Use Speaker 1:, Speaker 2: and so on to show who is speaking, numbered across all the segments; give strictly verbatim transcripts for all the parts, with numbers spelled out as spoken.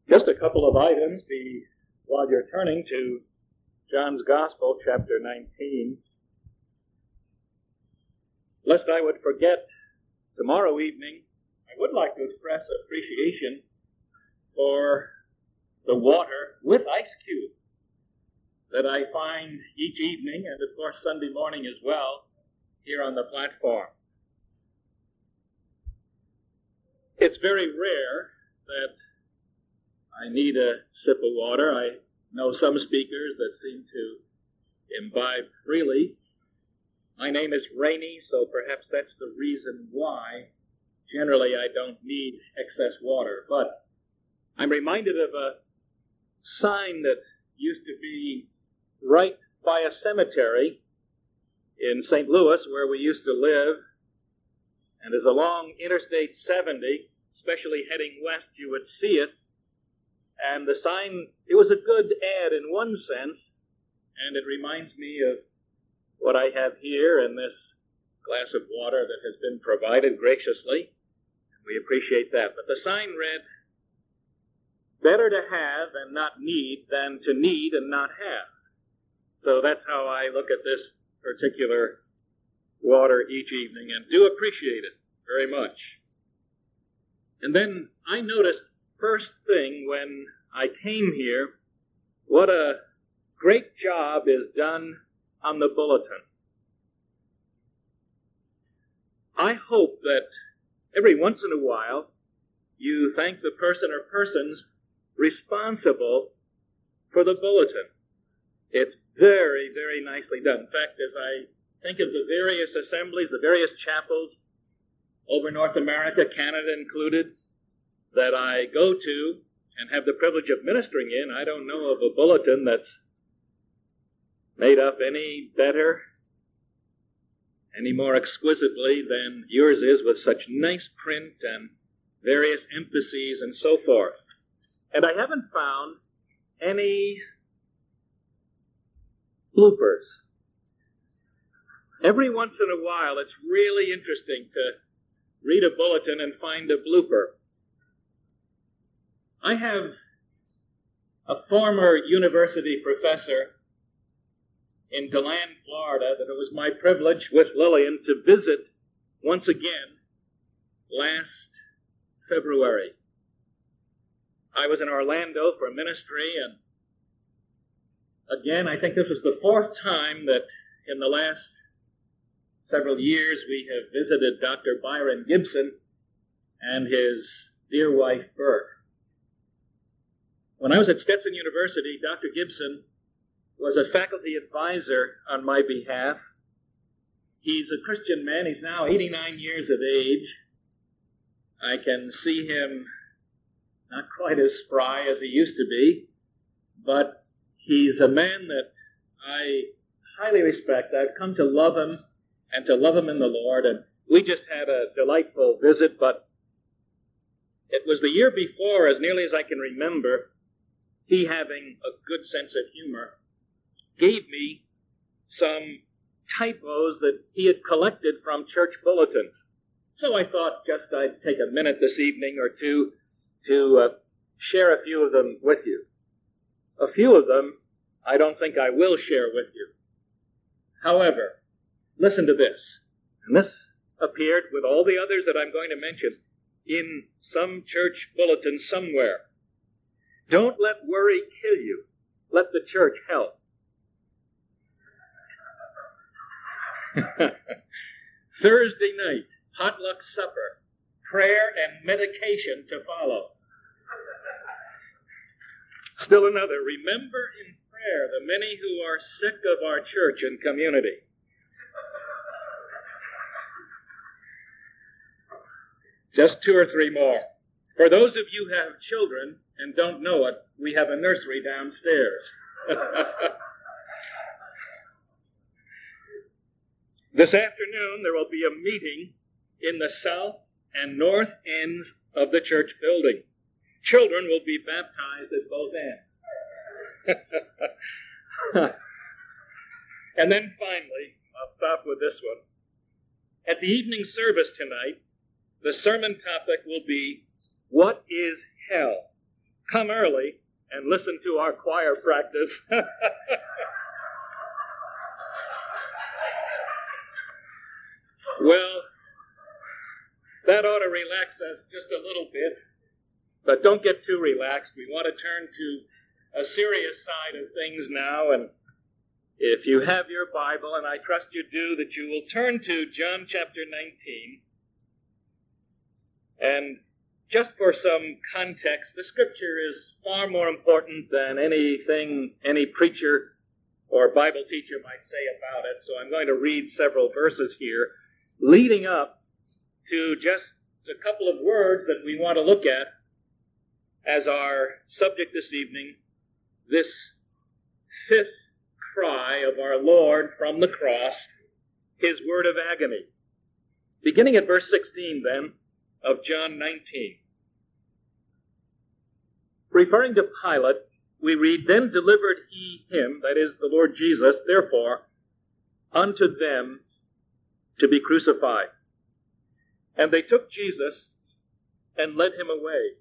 Speaker 1: Just a couple of items be, while you're turning to John's Gospel, chapter nineteen. Lest I would forget, tomorrow evening, I would like to express appreciation for the water with ice cubes that I find each evening, and of course Sunday morning as well, here on the platform. It's very rare that I need a sip of water. I know some speakers that seem to imbibe freely. My name is Rainey, so perhaps that's the reason why generally I don't need excess water. But I'm reminded of a sign that used to be right by a cemetery in Saint Louis where we used to live. And as along Interstate seventy, especially heading west, you would see it. And the sign, it was a good ad in one sense, and it reminds me of what I have here in this glass of water that has been provided graciously. We appreciate that. But the sign read, "Better to have and not need than to need and not have." So that's how I look at this particular water each evening, and do appreciate it very much. And then I noticed first thing when I came here, what a great job is done on the bulletin. I hope that every once in a while you thank the person or persons responsible for the bulletin. It's very, very nicely done. In fact, as I think of the various assemblies, the various chapels over North America, Canada included, that I go to and have the privilege of ministering in, I don't know of a bulletin that's made up any better, any more exquisitely than yours is, with such nice print and various emphases and so forth. And I haven't found any bloopers. Every once in a while, it's really interesting to read a bulletin and find a blooper. I have a former university professor in DeLand, Florida, that it was my privilege with Lillian to visit once again last February. I was in Orlando for ministry, and again, I think this was the fourth time that in the last several years we have visited Doctor Byron Gibson and his dear wife, Bert. When I was at Stetson University, Doctor Gibson was a faculty advisor on my behalf. He's a Christian man. He's now eighty-nine years of age. I can see him not quite as spry as he used to be, but he's a man that I highly respect. I've come to love him and to love him in the Lord, and we just had a delightful visit, but it was the year before, as nearly as I can remember, he, having a good sense of humor, gave me some typos that he had collected from church bulletins. So I thought just I'd take a minute this evening or two to uh, share a few of them with you. A few of them I don't think I will share with you. However, listen to this. And this appeared with all the others that I'm going to mention in some church bulletin somewhere. Don't let worry kill you. Let the church help. Thursday night, potluck supper, prayer and medication to follow. Still another, remember in prayer the many who are sick of our church and community. Just two or three more. For those of you who have children and don't know it, we have a nursery downstairs. This afternoon, there will be a meeting in the south and north ends of the church building. Children will be baptized at both ends. And then finally, I'll stop with this one. At the evening service tonight, the sermon topic will be, what is hell? come early and listen to our choir practice. Well, that ought to relax us just a little bit, but don't get too relaxed. We want to turn to a serious side of things now, and if you have your Bible, and I trust you do, that you will turn to John chapter nineteen. And just for some context, the Scripture is far more important than anything any preacher or Bible teacher might say about it, so I'm going to read several verses here, leading up to just a couple of words that we want to look at as our subject this evening, this fifth cry of our Lord from the cross, his word of agony. Beginning at verse sixteen, then, of John nineteen. Referring to Pilate, we read, "Then delivered he him," that is, the Lord Jesus, "therefore, unto them to be crucified. And they took Jesus and led him away.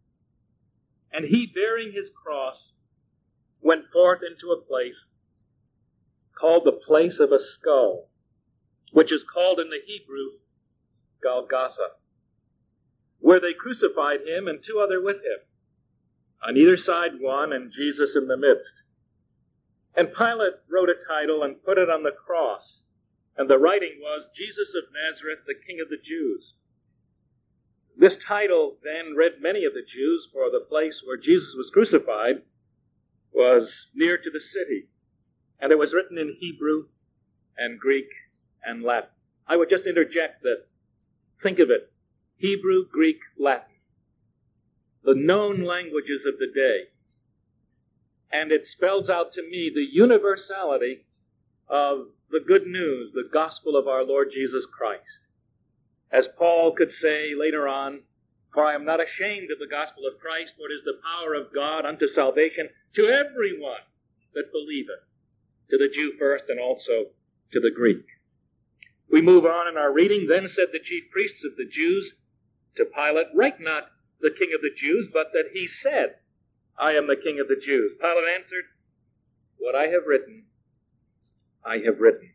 Speaker 1: And he, bearing his cross, went forth into a place called the place of a skull, which is called in the Hebrew Golgotha, where they crucified him and two other with him, on either side one, and Jesus in the midst. And Pilate wrote a title and put it on the cross, and the writing was, Jesus of Nazareth, the King of the Jews. This title then read many of the Jews, for the place where Jesus was crucified was near to the city, and it was written in Hebrew and Greek and Latin. I would just interject that, think of it, Hebrew, Greek, Latin, the known languages of the day. And it spells out to me the universality of the good news, the gospel of our Lord Jesus Christ. As Paul could say later on, "For I am not ashamed of the gospel of Christ, for it is the power of God unto salvation to everyone that believeth, to the Jew first and also to the Greek." We move on in our reading. "Then said the chief priests of the Jews to Pilate, Write not the King of the Jews, but that he said, I am the King of the Jews. Pilate answered, What I have written, I have written.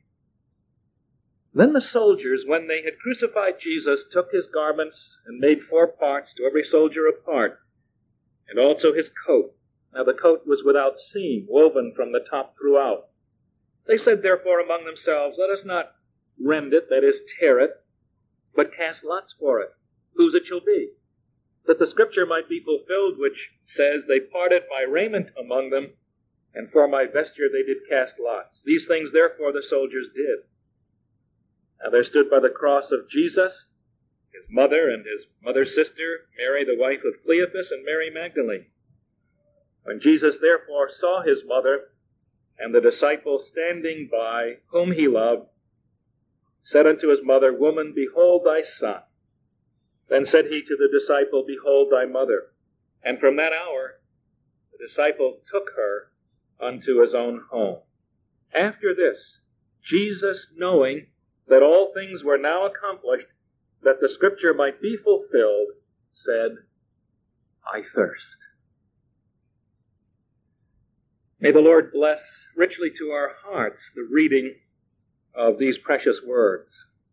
Speaker 1: Then the soldiers, when they had crucified Jesus, took his garments and made four parts, to every soldier a part, and also his coat. Now the coat was without seam, woven from the top throughout. They said therefore among themselves, Let us not rend it, that is, tear it, but cast lots for it, whose it shall be, that the scripture might be fulfilled, which says, They parted my raiment among them, and for my vesture they did cast lots. These things therefore the soldiers did. Now there stood by the cross of Jesus his mother and his mother's sister, Mary the wife of Cleophas, and Mary Magdalene. When Jesus therefore saw his mother and the disciple standing by, whom he loved, said unto his mother, Woman, behold thy son. Then said he to the disciple, Behold thy mother. And from that hour the disciple took her unto his own home. After this, Jesus, knowing that all things were now accomplished, that the scripture might be fulfilled, said, I thirst. May the Lord bless richly to our hearts the reading of these precious words.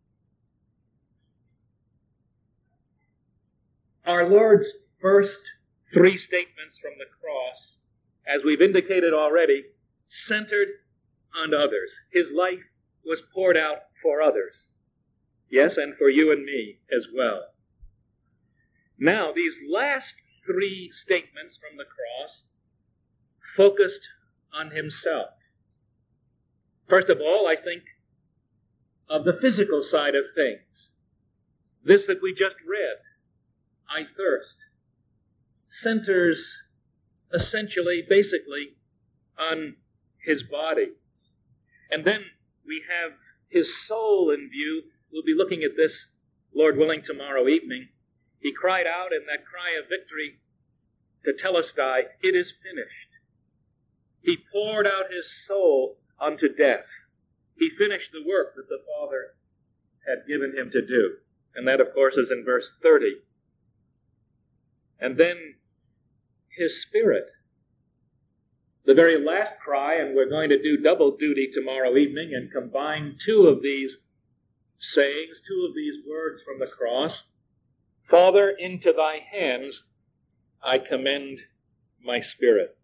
Speaker 1: Our Lord's first three statements from the cross, as we've indicated already, centered on others. His life was poured out for others. Yes, and for you and me as well. Now, these last three statements from the cross focused on himself. First of all, I think of the physical side of things. This that we just read, I thirst, centers essentially, basically, on his body. And then we have his soul in view. We'll be looking at this, Lord willing, tomorrow evening. He cried out in that cry of victory to Telestai, It is finished. He poured out his soul unto death. He finished the work that the Father had given him to do. And that, of course, is in verse thirty. And then his Spirit. The very last cry, and we're going to do double duty tomorrow evening and combine two of these sayings, two of these words from the cross. Father, into thy hands I commend my spirit.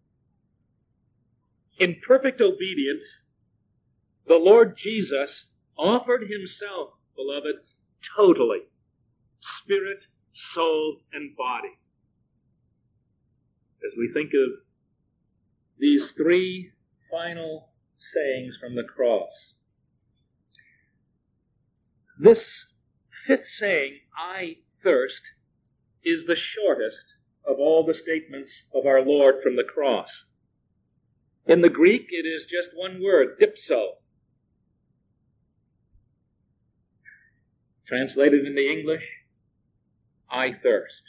Speaker 1: In perfect obedience, the Lord Jesus offered himself, beloved, totally, spirit, soul, and body. As we think of these three final sayings from the cross, this fifth saying, I thirst, is the shortest of all the statements of our Lord from the cross. In the Greek, it is just one word, dipso. Translated into English, I thirst.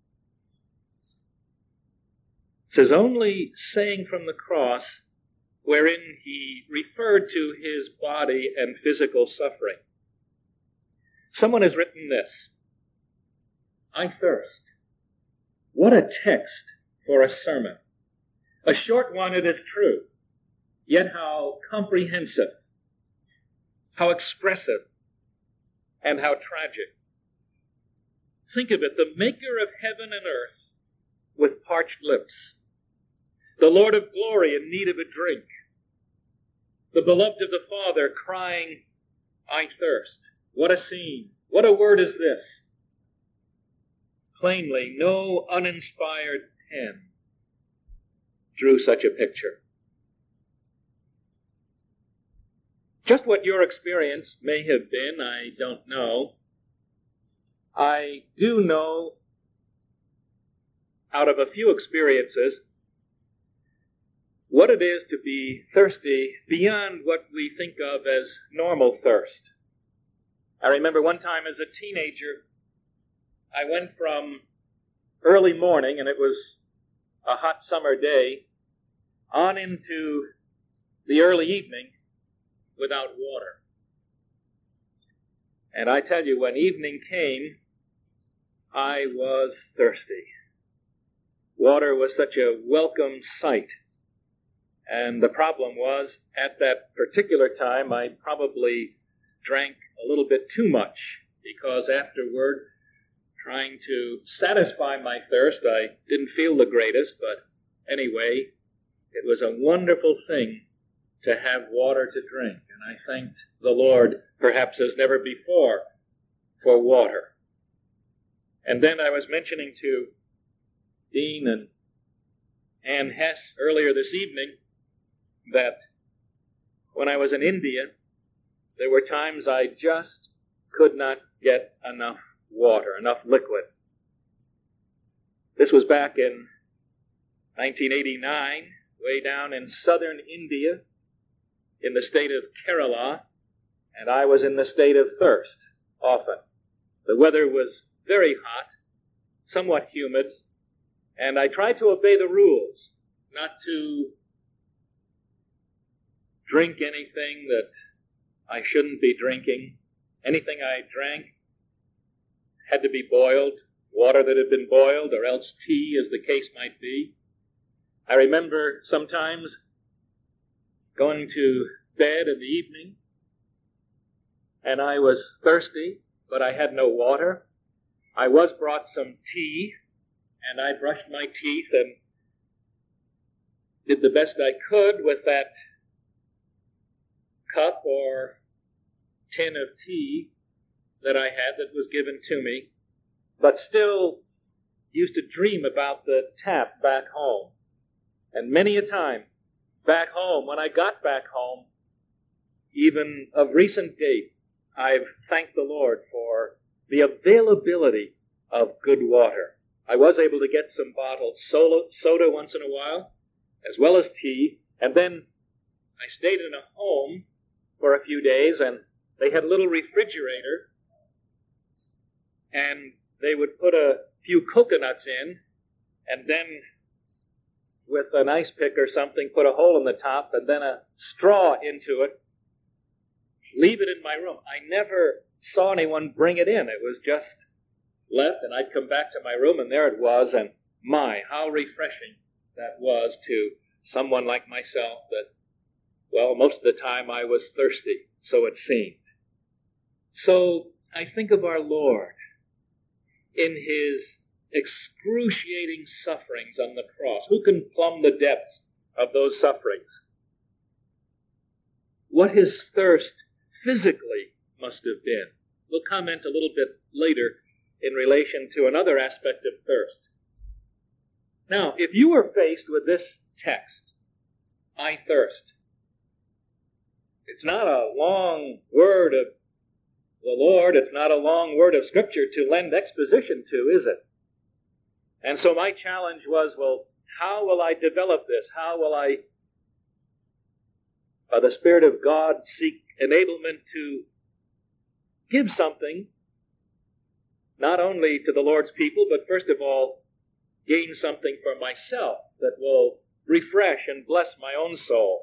Speaker 1: It's his only saying from the cross wherein he referred to his body and physical suffering. Someone has written this, I thirst. What a text for a sermon. A short one, it is true, yet how comprehensive, how expressive, and how tragic. Think of it, the maker of heaven and earth with parched lips, the Lord of glory in need of a drink, the beloved of the Father crying, I thirst. What a scene. What a word is this. Plainly, no uninspired pen drew such a picture. Just what your experience may have been, I don't know. I do know, out of a few experiences, what it is to be thirsty beyond what we think of as normal thirst. I remember one time as a teenager, I went from early morning, and it was a hot summer day, on into the early evening without water. And I tell you, when evening came, I was thirsty. Water was such a welcome sight. And the problem was, at that particular time, I probably drank a little bit too much, because afterward, trying to satisfy my thirst, I didn't feel the greatest, but anyway, it was a wonderful thing to have water to drink, and I thanked the Lord, perhaps as never before, for water. And then I was mentioning to Dean and Ann Hess earlier this evening that when I was in India, there were times I just could not get enough water, enough liquid. This was back in nineteen eighty-nine, way down in southern India, in the state of Kerala, and I was in the state of thirst often. The weather was very hot, somewhat humid, and I tried to obey the rules, not to drink anything that I shouldn't be drinking. Anything I drank had to be boiled, water that had been boiled, or else tea, as the case might be. I remember sometimes going to bed in the evening, and I was thirsty, but I had no water. I was brought some tea, and I brushed my teeth and did the best I could with that cup or tin of tea that I had that was given to me, but still used to dream about the tap back home. And many a time back home, when I got back home, even of recent date, I've thanked the Lord for the availability of good water. I was able to get some bottled soda once in a while, as well as tea, and then I stayed in a home for a few days, and they had a little refrigerator, and they would put a few coconuts in, and then with an ice pick or something, put a hole in the top, and then a straw into it, leave it in my room. I never saw anyone bring it in. It was just left, and I'd come back to my room, and there it was, and My, how refreshing that was to someone like myself that, well, most of the time I was thirsty, so it seemed. So I think of our Lord in his excruciating sufferings on the cross. Who can plumb the depths of those sufferings? What his thirst physically must have been. We'll comment a little bit later in relation to another aspect of thirst. Now, if you were faced with this text, I thirst, it's not a long word of the Lord, it's not a long word of Scripture to lend exposition to, is it? And so my challenge was, well, how will I develop this? How will I, by the Spirit of God, seek enablement to give something, not only to the Lord's people, but first of all, gain something for myself that will refresh and bless my own soul?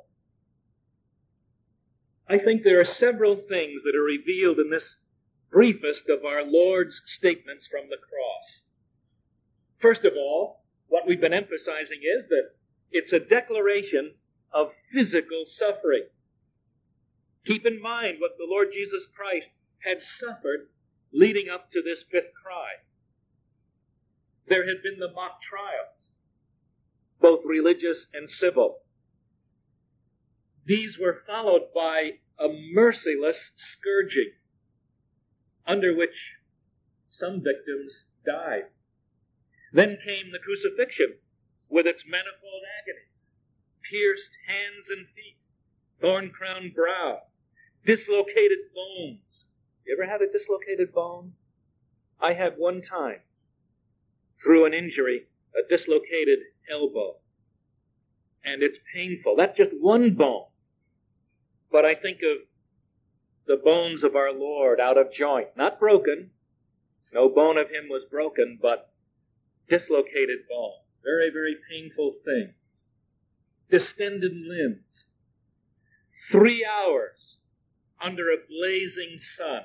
Speaker 1: I think there are several things that are revealed in this briefest of our Lord's statements from the cross. First of all, what we've been emphasizing is that it's a declaration of physical suffering. Keep in mind what the Lord Jesus Christ had suffered leading up to this fifth cry. There had been the mock trials, both religious and civil. These were followed by a merciless scourging, under which some victims died. Then came the crucifixion with its manifold agonies, pierced hands and feet, thorn-crowned brow, dislocated bones. You ever had a dislocated bone? I had one time, through an injury, a dislocated elbow. And it's painful. That's just one bone. But I think of the bones of our Lord out of joint, not broken. No bone of him was broken, but dislocated bones. Very, very painful thing. Distended limbs. Three hours under a blazing sun.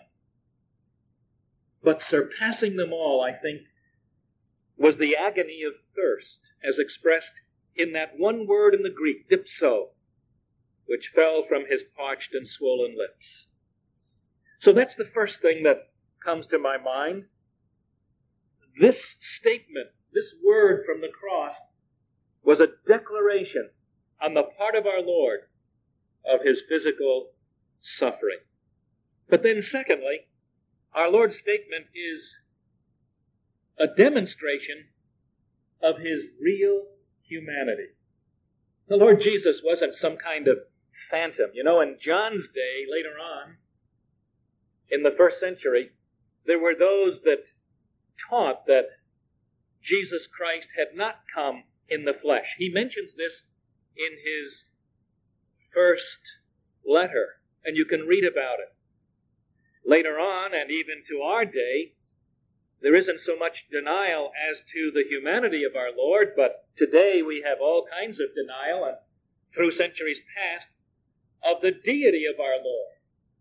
Speaker 1: But surpassing them all, I think, was the agony of thirst, as expressed in that one word in the Greek, dipso, which fell from his parched and swollen lips. So that's the first thing that comes to my mind. This statement, this word from the cross, was a declaration on the part of our Lord of his physical suffering. But then secondly, our Lord's statement is a demonstration of his real humanity. The Lord Jesus wasn't some kind of phantom. You know, in John's day, later on, in the first century, there were those that taught that Jesus Christ had not come in the flesh. He mentions this in his first letter, and you can read about it. Later on, and even to our day, there isn't so much denial as to the humanity of our Lord, but today we have all kinds of denial, and through centuries past, of the deity of our Lord.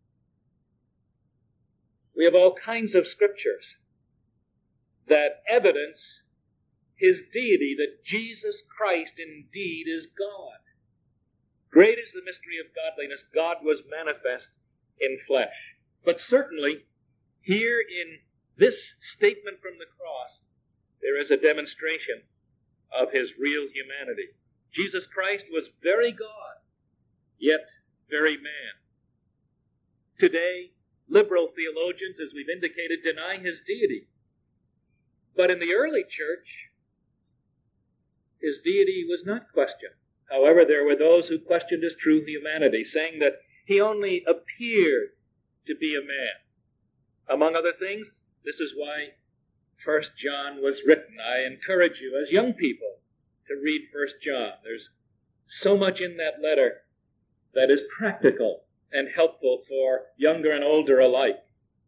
Speaker 1: We have all kinds of scriptures that evidence his deity, that Jesus Christ indeed is God. Great is the mystery of godliness. God was manifest in flesh. But certainly, here in this statement from the cross, there is a demonstration of his real humanity. Jesus Christ was very God, yet very man. Today, liberal theologians, as we've indicated, deny his deity. But in the early church, his deity was not questioned. However, there were those who questioned his true humanity, saying that he only appeared to be a man. Among other things, this is why First John was written. I encourage you, as young people, to read First John. There's so much in that letter that is practical and helpful for younger and older alike.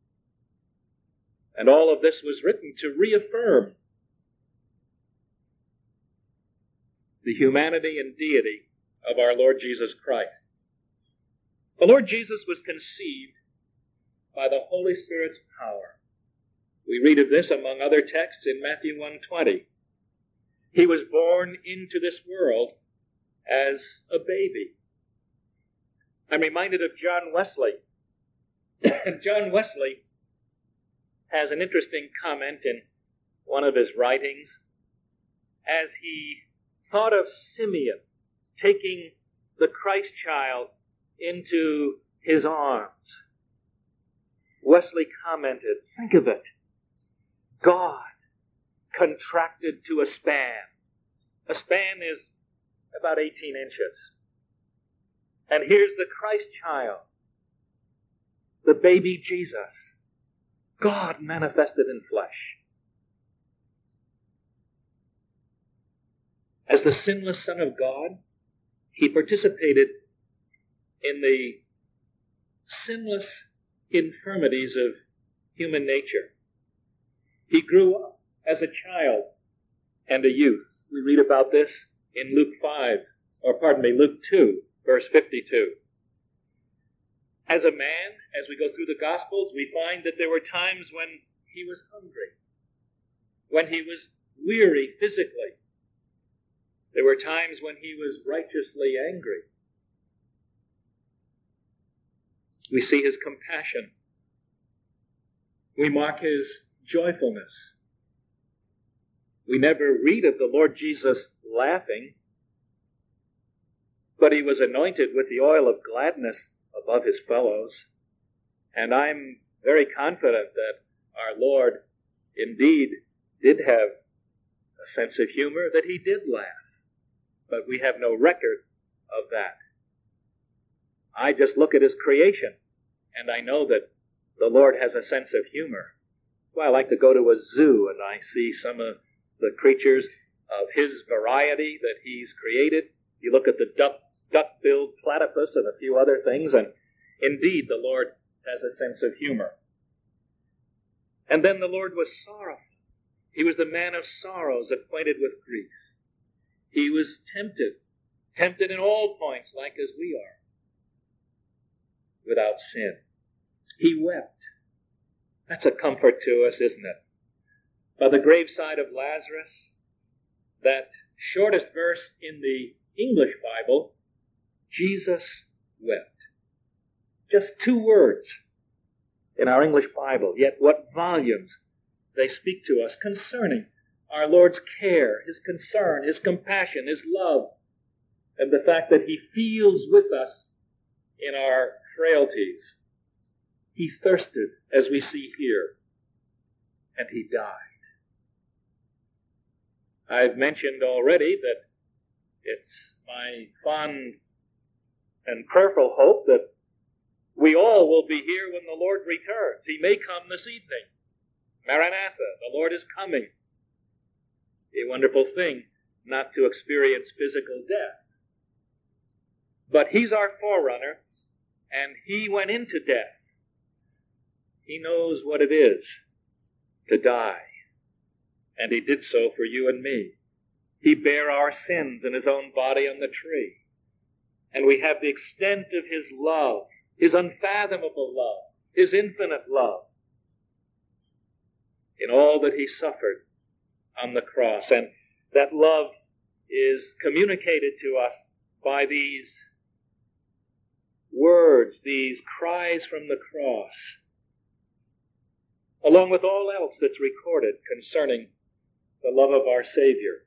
Speaker 1: And all of this was written to reaffirm the humanity and deity of our Lord Jesus Christ. The Lord Jesus was conceived by the Holy Spirit's power. We read of this, among other texts, in Matthew one twenty. He was born into this world as a baby. I'm reminded of John Wesley. And John Wesley has an interesting comment in one of his writings as he thought of Simeon taking the Christ child into his arms. Wesley commented, think of it. God contracted to a span. A span is about eighteen inches. And here's the Christ child, the baby Jesus, God manifested in flesh. As the sinless Son of God, he participated in the sinless infirmities of human nature. He grew up as a child and a youth. We read about this in Luke five, or pardon me, Luke two, verse fifty-two. As a man, as we go through the Gospels, we find that there were times when he was hungry, when he was weary physically. There were times when he was righteously angry. We see his compassion. We mark his joyfulness. We never read of the Lord Jesus laughing, but he was anointed with the oil of gladness above his fellows. And I'm very confident that our Lord indeed did have a sense of humor, that he did laugh. But we have no record of that. I just look at his creation, and I know that the Lord has a sense of humor. Well, I like to go to a zoo, and I see some of the creatures of his variety that he's created. You look at the duck, duck-billed platypus and a few other things, and indeed the Lord has a sense of humor. And then the Lord was sorrowful. He was the man of sorrows, acquainted with grief. He was tempted, tempted in all points, like as we are, without sin. He wept. That's a comfort to us, isn't it? By the graveside of Lazarus, that shortest verse in the English Bible, Jesus wept. Just two words in our English Bible, yet what volumes they speak to us concerning our Lord's care, his concern, his compassion, his love, and the fact that he feels with us in our frailties. He thirsted, as we see here, and he died. I've mentioned already that it's my fond and prayerful hope that we all will be here when the Lord returns. He may come this evening. Maranatha, the Lord is coming. A wonderful thing not to experience physical death. But he's our forerunner, and he went into death. He knows what it is to die, and he did so for you and me. He bare our sins in his own body on the tree, and we have the extent of his love, his unfathomable love, his infinite love, in all that he suffered on the cross. And that love is communicated to us by these words, these cries from the cross, along with all else that's recorded concerning the love of our Savior.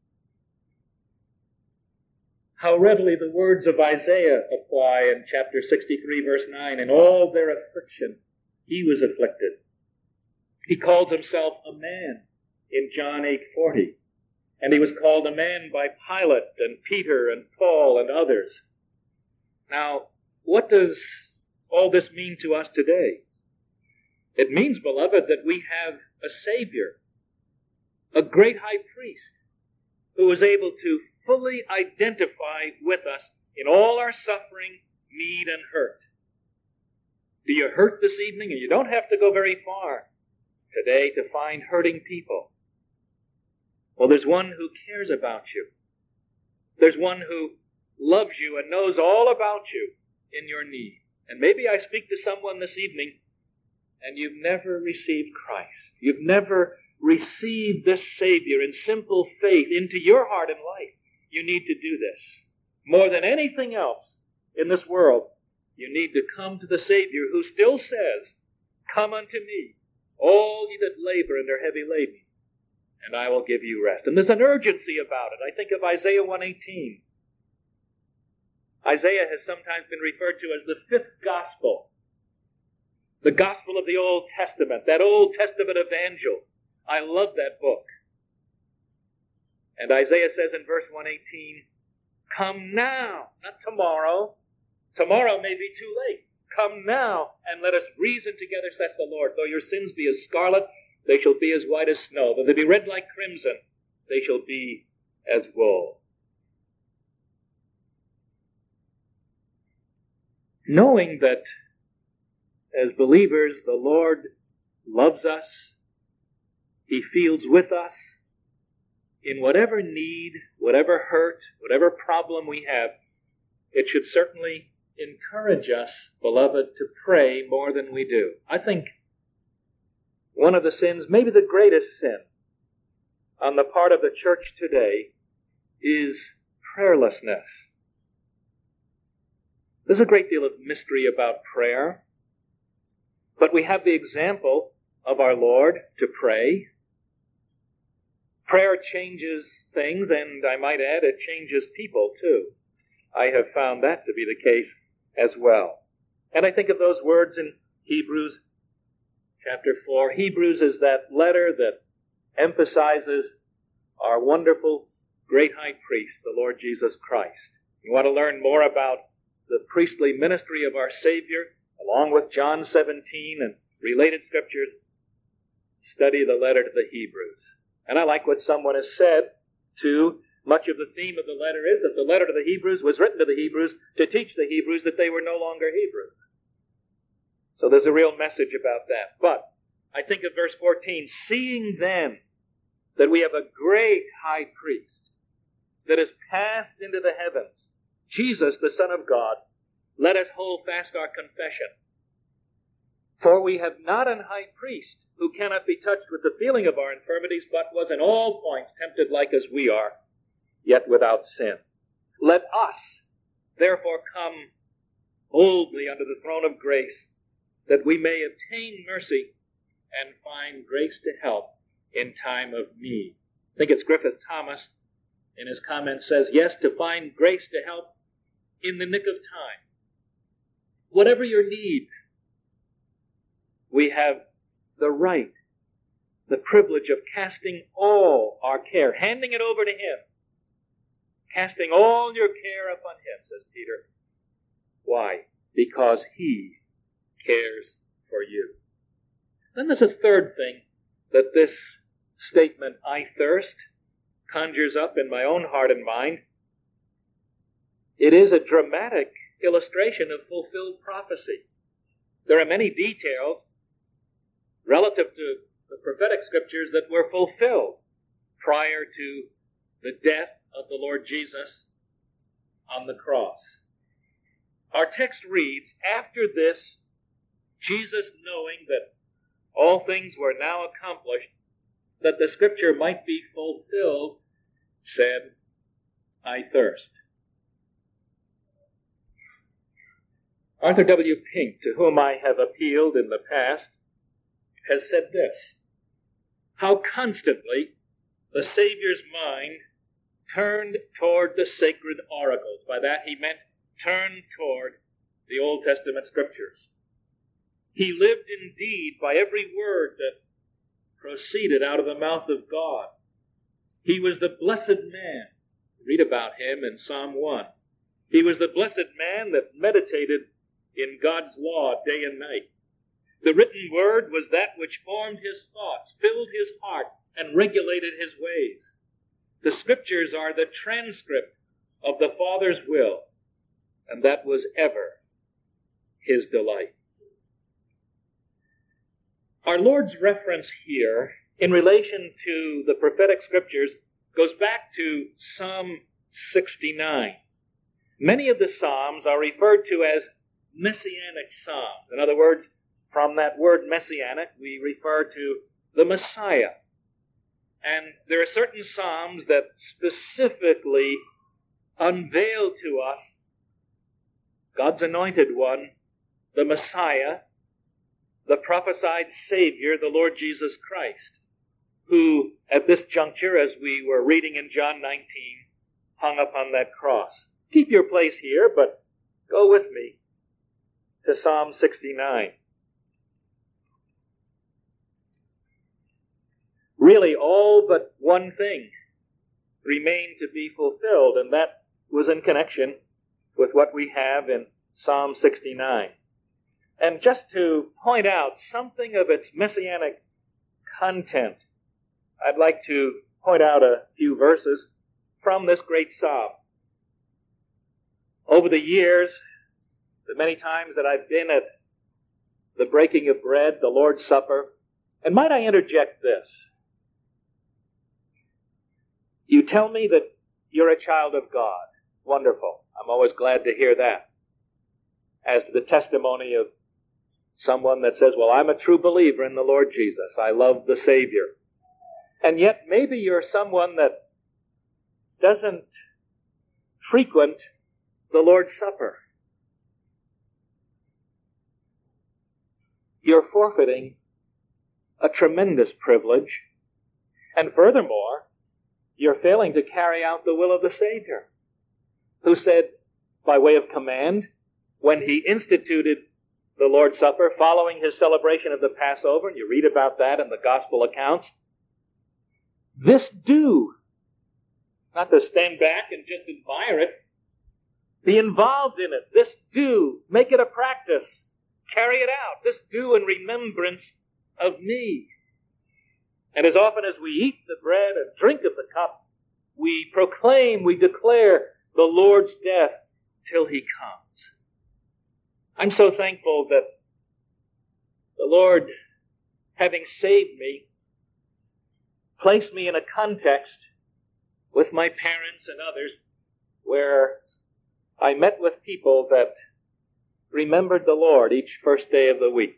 Speaker 1: How readily the words of Isaiah apply in chapter sixty-three, verse nine. In all their affliction, he was afflicted. He calls himself a man in John eight forty. And he was called a man by Pilate and Peter and Paul and others. Now, what does all this mean to us today? It means, beloved, that we have a Savior, a great high priest, who is able to fully identify with us in all our suffering, need, and hurt. Do you hurt this evening? And you don't have to go very far today to find hurting people. Well, there's one who cares about you. There's one who loves you and knows all about you in your need. And maybe I speak to someone this evening and you've never received Christ. You've never receive this Savior in simple faith into your heart and life, you need to do this. More than anything else in this world, you need to come to the Savior who still says, "Come unto me, all ye that labor and are heavy laden, and I will give you rest." And there's an urgency about it. I think of Isaiah one eighteen. Isaiah has sometimes been referred to as the fifth gospel. The gospel of the Old Testament, that Old Testament evangel. I love that book. And Isaiah says in verse one eighteen, "Come now," not tomorrow. Tomorrow may be too late. "Come now, and let us reason together, saith the Lord. Though your sins be as scarlet, they shall be as white as snow. Though they be red like crimson, they shall be as wool." Knowing that as believers, the Lord loves us, He feels with us in whatever need, whatever hurt, whatever problem we have, it should certainly encourage us, beloved, to pray more than we do. I think one of the sins, maybe the greatest sin, on the part of the church today is prayerlessness. There's a great deal of mystery about prayer, but we have the example of our Lord to pray. Prayer changes things, and I might add, it changes people too. I have found that to be the case as well. And I think of those words in Hebrews chapter four. Hebrews is that letter that emphasizes our wonderful great high priest, the Lord Jesus Christ. You want to learn more about the priestly ministry of our Savior, along with John seventeen and related scriptures, study the letter to the Hebrews. And I like what someone has said, too. Much of the theme of the letter is that the letter to the Hebrews was written to the Hebrews to teach the Hebrews that they were no longer Hebrews. So there's a real message about that. But I think of verse fourteen, "Seeing then that we have a great high priest that has passed into the heavens, Jesus, the Son of God, let us hold fast our confession. For we have not an high priest who cannot be touched with the feeling of our infirmities, but was in all points tempted like as we are, yet without sin. Let us therefore come boldly unto the throne of grace, that we may obtain mercy and find grace to help in time of need." I think it's Griffith Thomas in his comments says, yes, to find grace to help in the nick of time. Whatever your need, we have the right, the privilege of casting all our care, handing it over to Him. Casting all your care upon Him, says Peter. Why? Because He cares for you. Then there's a third thing that this statement, "I thirst," conjures up in my own heart and mind. It is a dramatic illustration of fulfilled prophecy. There are many details relative to the prophetic scriptures that were fulfilled prior to the death of the Lord Jesus on the cross. Our text reads, "After this, Jesus, knowing that all things were now accomplished, that the scripture might be fulfilled, said, I thirst." Arthur W. Pink, to whom I have appealed in the past, has said this: how constantly the Savior's mind turned toward the sacred oracles. By that he meant turned toward the Old Testament scriptures. He lived indeed by every word that proceeded out of the mouth of God. He was the blessed man. Read about him in Psalm one. He was the blessed man that meditated in God's law day and night. The written word was that which formed his thoughts, filled his heart, and regulated his ways. The scriptures are the transcript of the Father's will, and that was ever his delight. Our Lord's reference here in relation to the prophetic scriptures goes back to Psalm sixty-nine. Many of the Psalms are referred to as messianic psalms. In other words, from that word messianic, we refer to the Messiah, And there are certain psalms that specifically unveil to us God's anointed one, the Messiah, the prophesied Savior, the Lord Jesus Christ, who at this juncture, as we were reading in John nineteen, hung upon that cross. Keep your place here, but go with me to Psalm sixty-nine. Really, all but one thing remained to be fulfilled, and that was in connection with what we have in Psalm sixty-nine. And just to point out something of its messianic content, I'd like to point out a few verses from this great psalm. Over the years, the many times that I've been at the breaking of bread, the Lord's Supper, and might I interject this? You tell me that you're a child of God. Wonderful. I'm always glad to hear that. As to the testimony of someone that says, well, I'm a true believer in the Lord Jesus. I love the Savior. And yet maybe you're someone that doesn't frequent the Lord's Supper. You're forfeiting a tremendous privilege. And furthermore, you're failing to carry out the will of the Savior, who said, by way of command, when he instituted the Lord's Supper, following his celebration of the Passover, and you read about that in the Gospel accounts, this do, not to stand back and just admire it, be involved in it. This do, make it a practice, carry it out. This do in remembrance of me. And as often as we eat the bread and drink of the cup, we proclaim, we declare the Lord's death till he comes. I'm so thankful that the Lord, having saved me, placed me in a context with my parents and others where I met with people that remembered the Lord each first day of the week.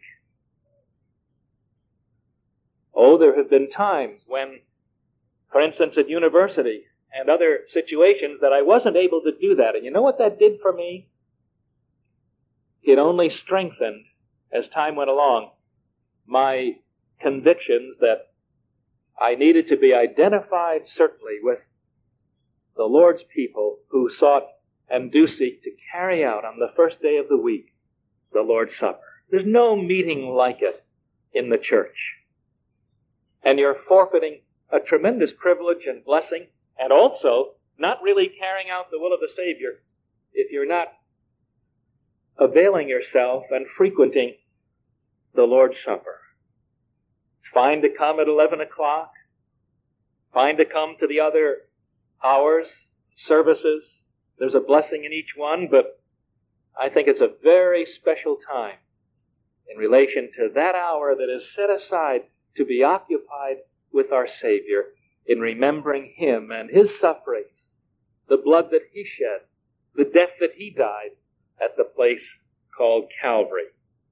Speaker 1: Oh, there have been times when, for instance, at university and other situations that I wasn't able to do that. And you know what that did for me? It only strengthened, as time went along, my convictions that I needed to be identified, certainly, with the Lord's people who sought and do seek to carry out on the first day of the week the Lord's Supper. There's no meeting like it in the church. And you're forfeiting a tremendous privilege and blessing, and also not really carrying out the will of the Savior if you're not availing yourself and frequenting the Lord's Supper. It's fine to come at eleven o'clock, fine to come to the other hours, services. There's a blessing in each one, but I think it's a very special time in relation to that hour that is set aside to be occupied with our Savior in remembering him and his sufferings, the blood that he shed, the death that he died at the place called Calvary.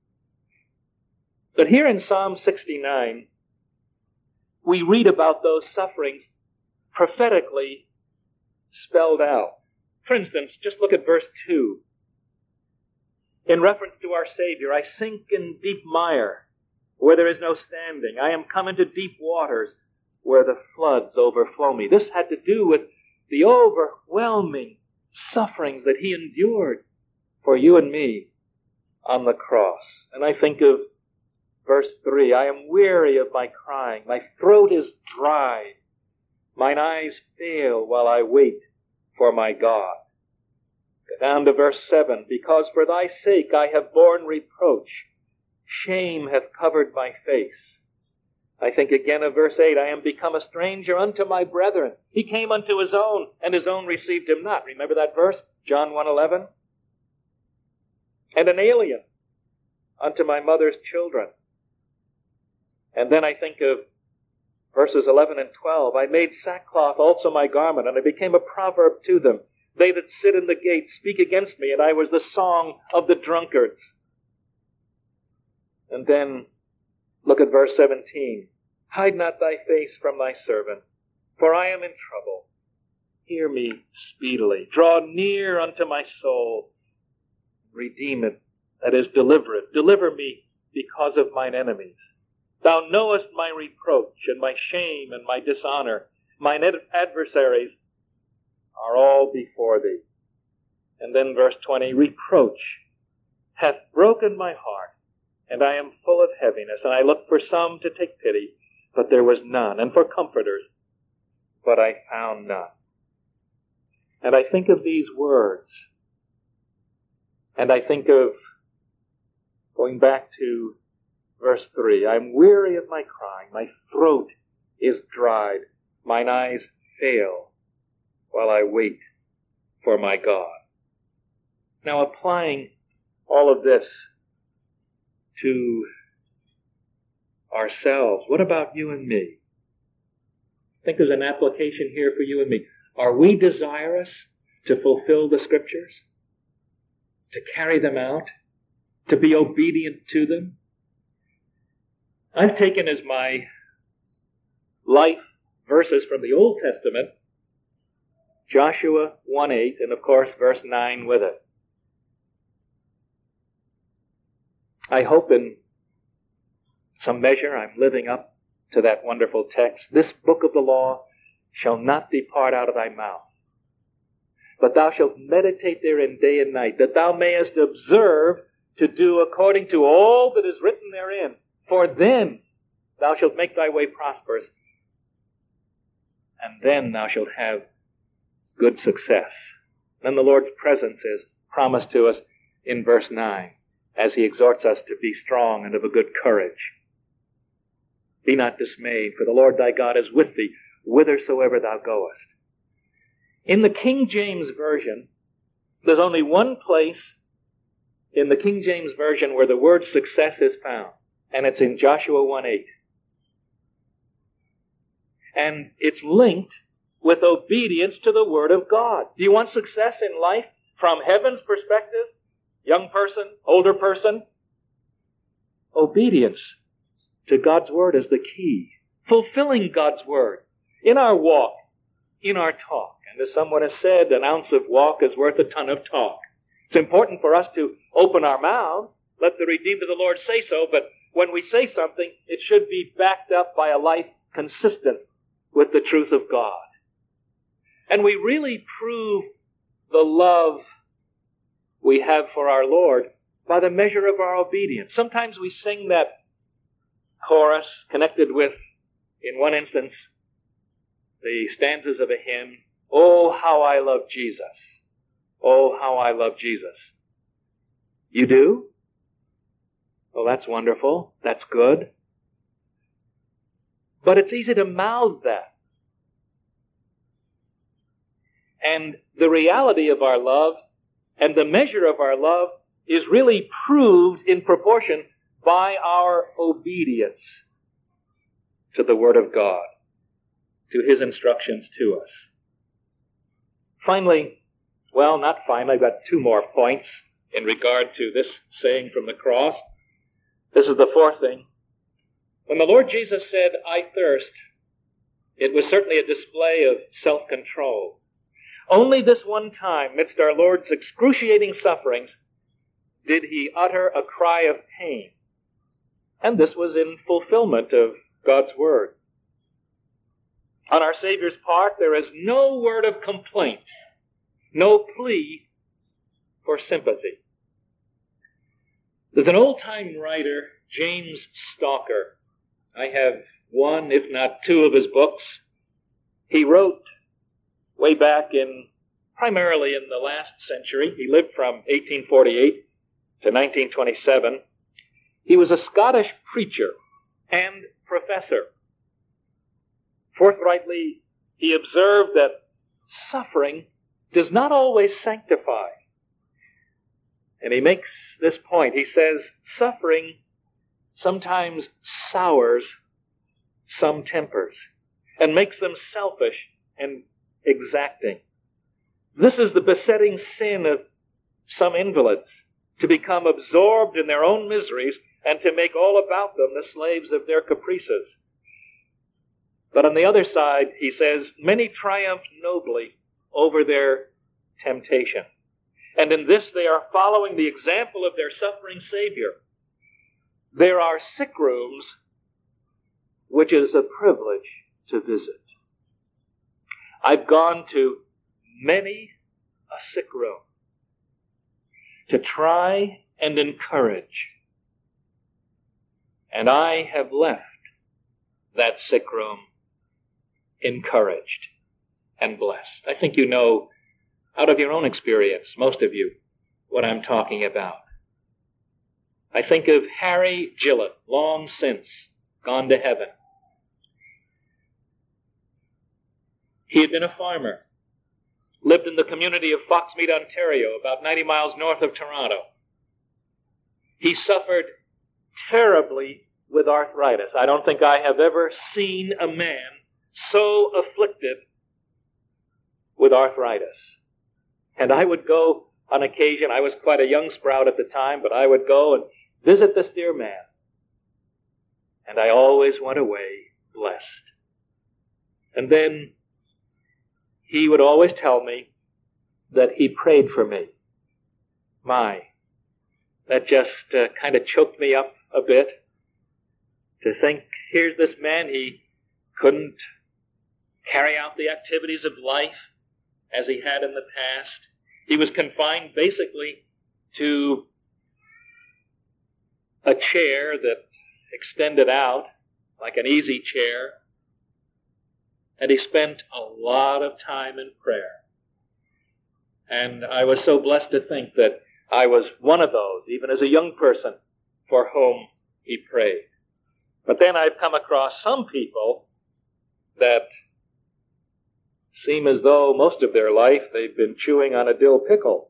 Speaker 1: But here in Psalm sixty-nine, we read about those sufferings prophetically spelled out. For instance, just look at verse two. In reference to our Savior, I sink in deep mire where there is no standing. I am come into deep waters where the floods overflow me. This had to do with the overwhelming sufferings that he endured for you and me on the cross. And I think of verse three, I am weary of my crying. My throat is dry. Mine eyes fail while I wait for my God. Go down to verse seven, because for thy sake I have borne reproach. Shame hath covered my face. I think again of verse eight, I am become a stranger unto my brethren. He came unto his own, and his own received him not. Remember that verse? John one eleven? And an alien unto my mother's children. And then I think of verses eleven and twelve. I made sackcloth also my garment, and I became a proverb to them. They that sit in the gate speak against me, and I was the song of the drunkards. And then look at verse seventeen. Hide not thy face from thy servant, for I am in trouble. Hear me speedily. Draw near unto my soul. Redeem it, that is, deliver it. Deliver me because of mine enemies. Thou knowest my reproach and my shame and my dishonor. Mine ad- adversaries are all before thee. And then verse twenty, reproach hath broken my heart, and I am full of heaviness, and I looked for some to take pity, but there was none, and for comforters, but I found none. And I think of these words, and I think of, going back to verse three, I'm weary of my crying, my throat is dried, mine eyes fail, while I wait for my God. Now, applying all of this to ourselves, what about you and me? I think there's an application here for you and me. Are we desirous to fulfill the Scriptures? To carry them out? To be obedient to them? I've taken as my life verses from the Old Testament Joshua one eight, and of course verse nine with it. I hope in some measure I'm living up to that wonderful text. This book of the law shall not depart out of thy mouth, but thou shalt meditate therein day and night, that thou mayest observe to do according to all that is written therein. For then thou shalt make thy way prosperous, and then thou shalt have good success. Then the Lord's presence is promised to us in verse nine, as he exhorts us to be strong and of a good courage. Be not dismayed, for the Lord thy God is with thee, whithersoever thou goest. In the King James Version, there's only one place in the King James Version where the word success is found, and it's in Joshua one eight. And it's linked with obedience to the Word of God. Do you want success in life from heaven's perspective? Young person, older person? Obedience to God's Word is the key. Fulfilling God's Word in our walk, in our talk. And as someone has said, an ounce of walk is worth a ton of talk. It's important for us to open our mouths, let the redeemed of the Lord say so, but when we say something, it should be backed up by a life consistent with the truth of God. And we really prove the love we have for our Lord by the measure of our obedience. Sometimes we sing that chorus connected with, in one instance, the stanzas of a hymn, "Oh, how I love Jesus. Oh, how I love Jesus." You do? Well, that's wonderful. That's good. But it's easy to mouth that. And the reality of our love and the measure of our love is really proved in proportion by our obedience to the Word of God, to His instructions to us. Finally, well, not finally, I've got two more points in regard to this saying from the cross. This is the fourth thing. When the Lord Jesus said, "I thirst," it was certainly a display of self-control. Only this one time, midst our Lord's excruciating sufferings, did He utter a cry of pain. And this was in fulfillment of God's Word. On our Savior's part, there is no word of complaint, no plea for sympathy. There's an old-time writer, James Stalker. I have one, if not two, of his books. He wrote way back in, primarily in the last century. He lived from eighteen forty-eight to nineteen twenty-seven. He was a Scottish preacher and professor. Forthrightly, he observed that suffering does not always sanctify. And he makes this point. He says, suffering sometimes sours some tempers and makes them selfish and exacting. This is the besetting sin of some invalids, to become absorbed in their own miseries and to make all about them the slaves of their caprices. But on the other side, he says, many triumphed nobly over their temptation. And in this they are following the example of their suffering Savior. There are sick rooms which it is a privilege to visit. I've gone to many a sick room to try and encourage. And I have left that sick room encouraged and blessed. I think you know out of your own experience, most of you, what I'm talking about. I think of Harry Gillett, long since gone to heaven. He had been a farmer, lived in the community of Foxmead, Ontario, about ninety miles north of Toronto. He suffered terribly with arthritis. I don't think I have ever seen a man so afflicted with arthritis. And I would go on occasion, I was quite a young sprout at the time, but I would go and visit this dear man. And I always went away blessed. And then he would always tell me that he prayed for me. My, that just uh, kind of choked me up a bit to think, here's this man, he couldn't carry out the activities of life as he had in the past. He was confined basically to a chair that extended out like an easy chair. And he spent a lot of time in prayer. And I was so blessed to think that I was one of those, even as a young person, for whom he prayed. But then I've come across some people that seem as though most of their life they've been chewing on a dill pickle.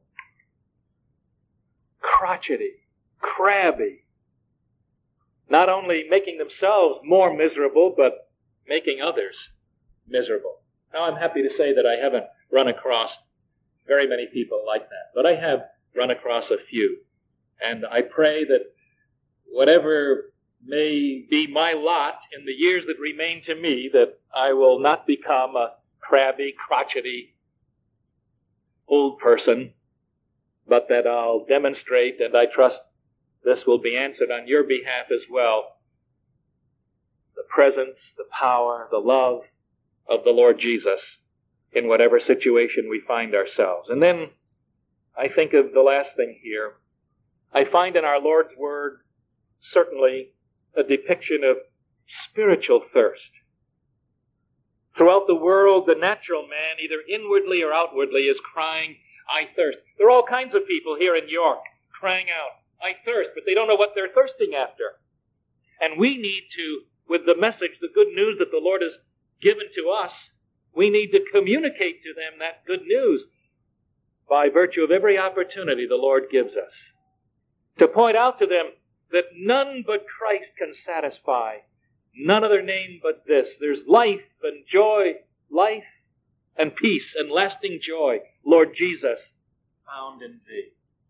Speaker 1: Crotchety, crabby. Not only making themselves more miserable, but making others miserable. Now, I'm happy to say that I haven't run across very many people like that, but I have run across a few. And I pray that whatever may be my lot in the years that remain to me, that I will not become a crabby, crotchety old person, but that I'll demonstrate, and I trust this will be answered on your behalf as well, the presence, the power, the love of the Lord Jesus in whatever situation we find ourselves. And then I think of the last thing here. I find in our Lord's Word certainly a depiction of spiritual thirst. Throughout the world, the natural man, either inwardly or outwardly, is crying, I thirst. There are all kinds of people here in York crying out, I thirst, but they don't know what they're thirsting after. And we need to, with the message, the good news that the Lord has given to us, we need to communicate to them that good news by virtue of every opportunity the Lord gives us. To point out to them that none but Christ can satisfy, none other name but this. There's life and joy, life and peace and lasting joy, Lord Jesus, found in thee.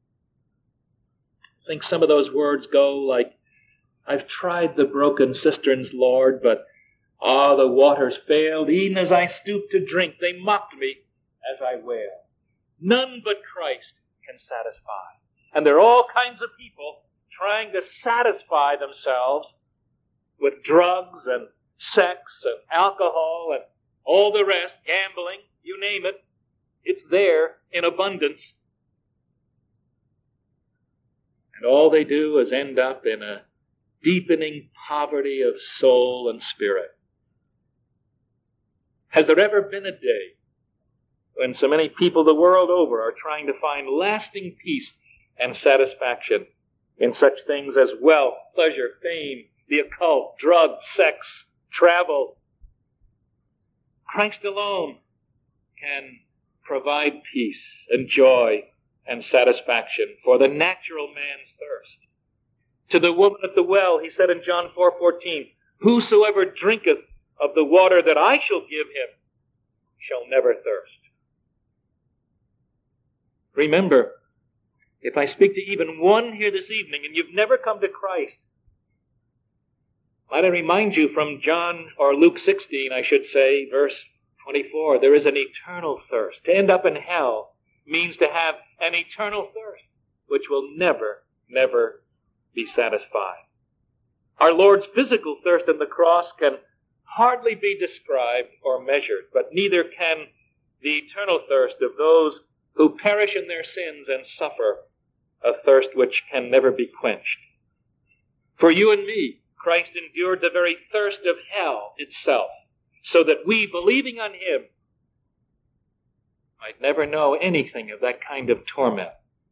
Speaker 1: I think some of those words go like, I've tried the broken cisterns, Lord, but ah, the waters failed. Even as I stooped to drink, they mocked me as I wailed. None but Christ can satisfy. And there are all kinds of people trying to satisfy themselves with drugs and sex and alcohol and all the rest, gambling, you name it. It's there in abundance. And all they do is end up in a deepening poverty of soul and spirit. Has there ever been a day when so many people the world over are trying to find lasting peace and satisfaction in such things as wealth, pleasure, fame, the occult, drugs, sex, travel? Christ alone can provide peace and joy and satisfaction for the natural man's thirst. To the woman at the well, he said in John four fourteen, whosoever drinketh of the water that I shall give him shall never thirst. Remember, if I speak to even one here this evening and you've never come to Christ, Might I remind you from John, or Luke sixteen, I should say, verse twenty-four, there is an eternal thirst. To end up in hell means to have an eternal thirst, which will never, never be satisfied. Our Lord's physical thirst on the cross can hardly be described or measured, but neither can the eternal thirst of those who perish in their sins and suffer a thirst which can never be quenched. For you and me, Christ endured the very thirst of hell itself, so that we, believing on him, might never know anything of that kind of torment.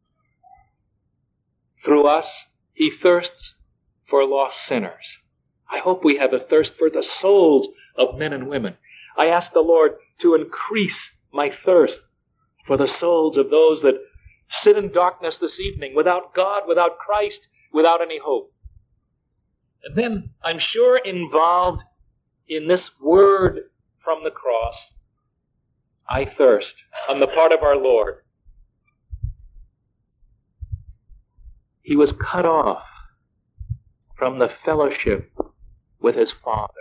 Speaker 1: Through us, he thirsts for lost sinners. I hope we have a thirst for the souls of men and women. I ask the Lord to increase my thirst for the souls of those that sit in darkness this evening, without God, without Christ, without any hope. And then, I'm sure involved in this word from the cross, I thirst, on the part of our Lord. He was cut off from the fellowship with his Father.